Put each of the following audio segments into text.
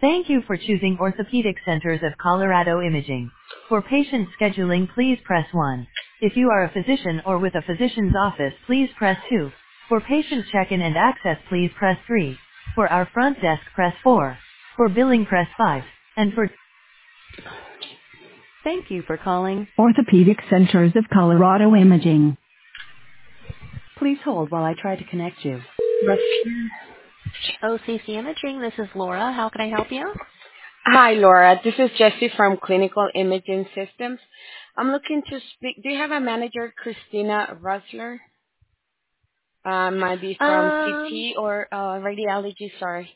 Thank you for choosing Orthopedic Centers of Colorado Imaging. For patient scheduling, please press 1. If you are a physician or with a physician's office, please press 2. For patient check-in and access, please press 3. For our front desk, press 4. For billing, press 5. And for... Thank you for calling Orthopedic Centers of Colorado Imaging. Please hold while I try to connect you. OCC Imaging, this is Laura. How can I help you? Hi, Laura. This is Jessie from Clinical Imaging Systems. I'm looking to speak. Do you have a manager, Christina Russler? Might be from CT or radiology, sorry.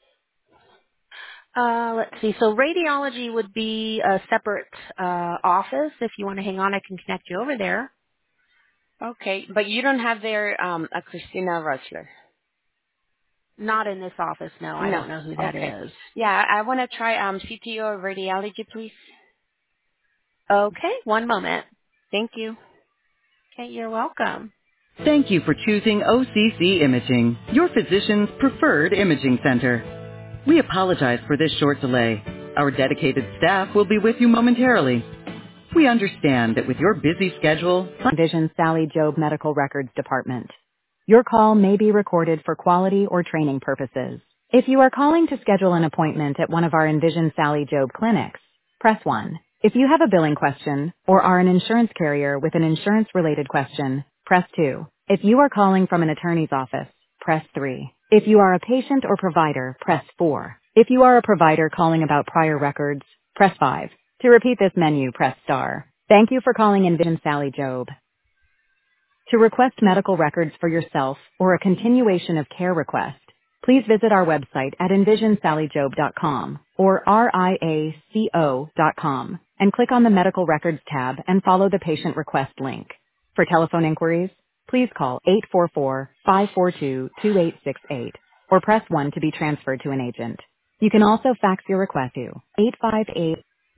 Let's see. So radiology would be a separate office. If you want to hang on, I can connect you over there. Okay, but you don't have there a Christina Russler? Not in this office, no. I No. don't know who that Okay. is. Yeah, I want to try CT or radiology, please. Okay, one moment. Thank you. Okay, you're welcome. Thank you for choosing OCC Imaging, your physician's preferred imaging center. We apologize for this short delay. Our dedicated staff will be with you momentarily. We understand that with your busy schedule, Envision Sally Job Medical Records Department. Your call may be recorded for quality or training purposes. If you are calling to schedule an appointment at one of our Envision Sally Job clinics, press 1. If you have a billing question or are an insurance carrier with an insurance-related question, press 2. If you are calling from an attorney's office, press 3. If you are a patient or provider, press 4. If you are a provider calling about prior records, press 5. To repeat this menu, press star. Thank you for calling Envision Sally Job. To request medical records for yourself or a continuation of care request, please visit our website at envisionsallyjob.com or RIACO.com and click on the Medical Records tab and follow the patient request link. For telephone inquiries, please call 844-542-2868 or press 1 to be transferred to an agent. You can also fax your request to 858.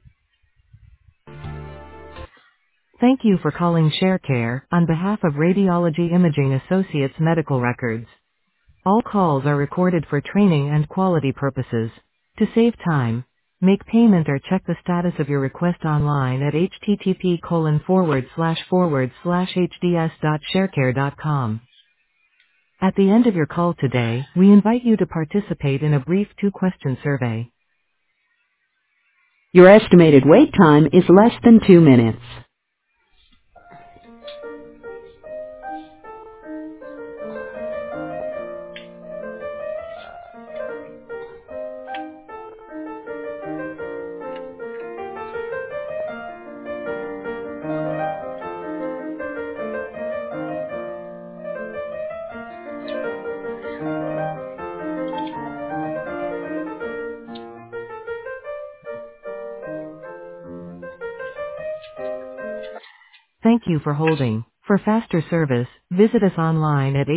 Thank you for calling ShareCare on behalf of Radiology Imaging Associates Medical Records. All calls are recorded for training and quality purposes. To save time, make payment or check the status of your request online at http://hds.sharecare.com. At the end of your call today, we invite you to participate in a brief 2-question survey. Your estimated wait time is less than 2 minutes. Thank you for holding. For faster service, visit us online at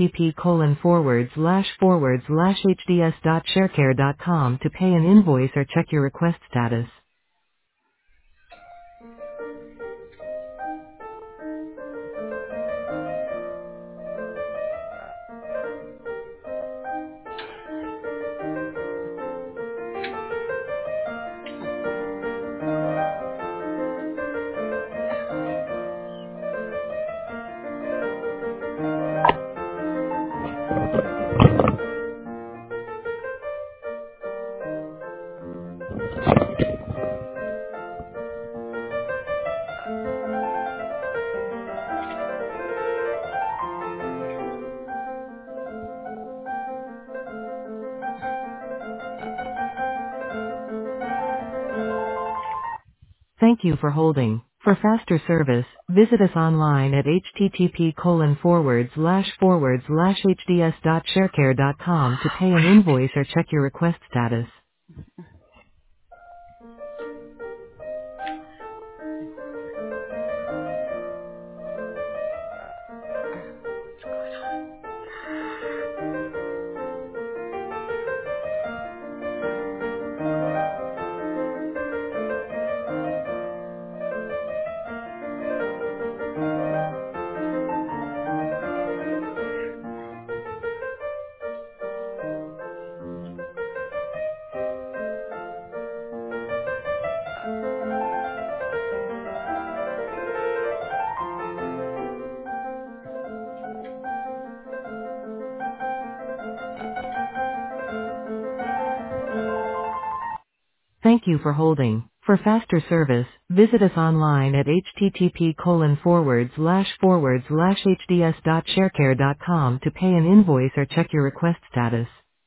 http://hds.sharecare.com to pay an invoice or check your request status. Thank you for holding. For faster service, visit us online at http://hds.sharecare.com to pay an invoice or check your request status. Thank you for holding. For faster service, visit us online at http://hds.sharecare.com to pay an invoice or check your request status.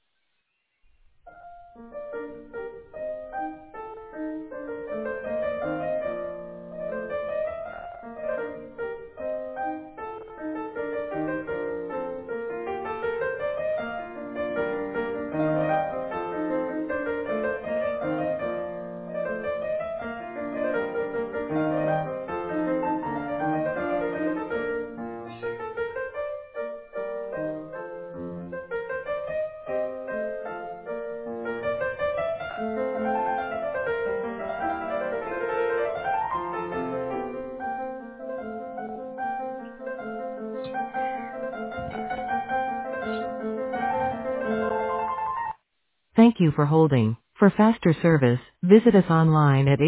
Thank you for holding. For faster service, visit us online at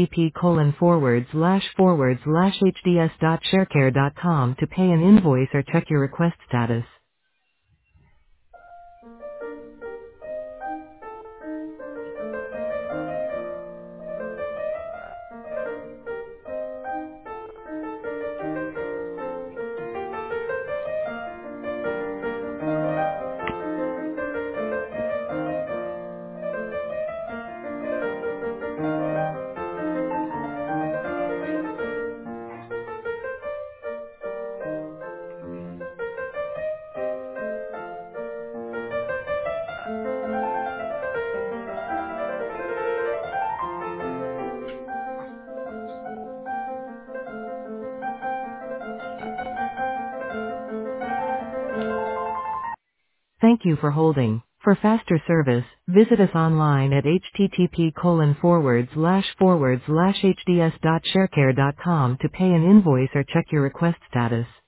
http://hds.sharecare.com to pay an invoice or check your request status. Thank you for holding. For faster service, visit us online at http://hds.sharecare.com to pay an invoice or check your request status.